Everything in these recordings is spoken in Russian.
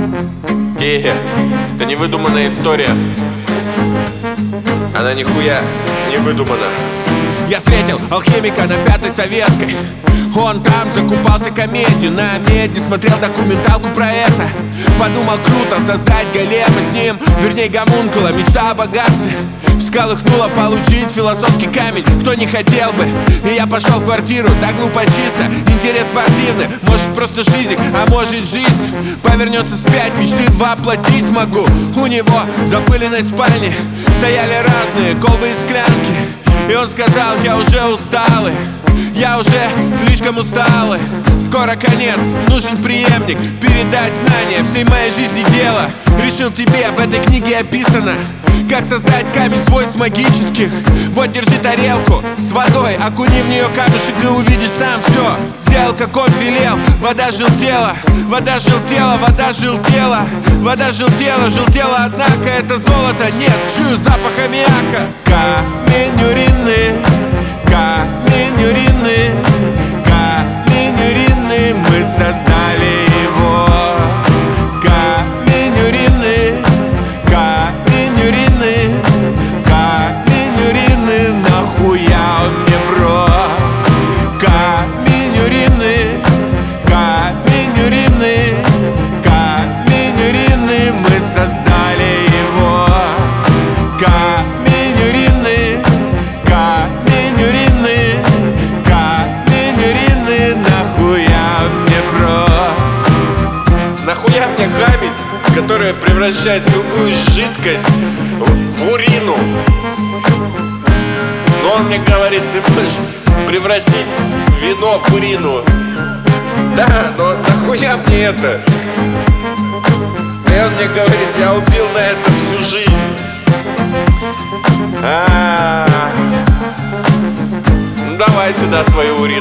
Это не выдуманная история. Она нихуя не выдумана. Я встретил алхимика на Пятой Советской. Он там закупался комедию, на медне смотрел документалку про это. Подумал, круто создать голема с ним, вернее гомункула, мечта о богатстве. Всколыхнула получить философский камень, кто не хотел бы. И я пошел в квартиру, да глупо чисто. Интерес спортивный, может просто жизнь, а может жизнь повернется вспять, мечты воплотить смогу. У него в запыленной спальне стояли разные колбы и склянки. И он сказал, я уже усталый, я уже слишком усталый. Скоро конец, нужен преемник, передать знания всей моей жизни дело. Решил тебе, в этой книге описано, как создать камень свойств магических. Вот, держи тарелку с водой, окуни в нее камешек и увидишь сам все. Сделал, как он велел, вода желтела, вода желтела, вода желтела, вода желтела, желтела, однако это золото нет, чую запах аммиака. Камень урины, камень урины, камень урины, мы создали его. Камень урины, камень урины, камень урины, нахуя он мне, бро? Камень урины, камень урины, камень урины, мы создали его. Камень урины, камень урины, камень урины, нахуя он мне, бро? Нахуя мне камень, который превращает любую жидкость в урину? Но он мне говорит, ты можешь превратить вино в урину. Да, но нахуя мне это? И он мне говорит, я убил на это всю жизнь. Ну давай сюда свою урину.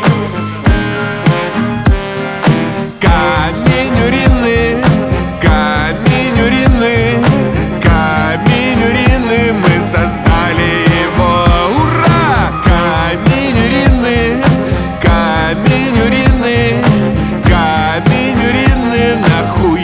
Камень урины, камень урины, камень урины, мы создали его. Ура! Камень урины, камень урины, камень урины, нахуй